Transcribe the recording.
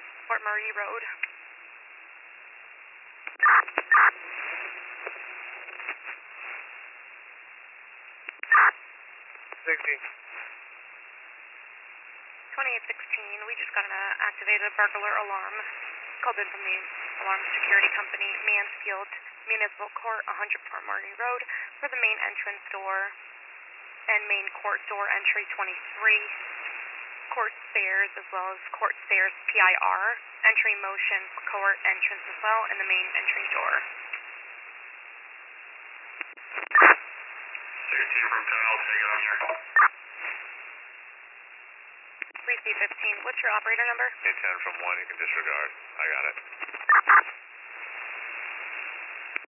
Fort Murray Road. 2816, we just got an activated burglar alarm. Called in from the alarm security company, Mansfield Municipal Court, 100 Fort Murray Road, for the main entrance door and main court door entry 23, court stairs as well as court stairs PIR, entry motion for court entrance as well, and the main entry door. Secretary from 10, I'll take it on here. 3C15, what's your operator number? A10 from 1, you can disregard. I got it.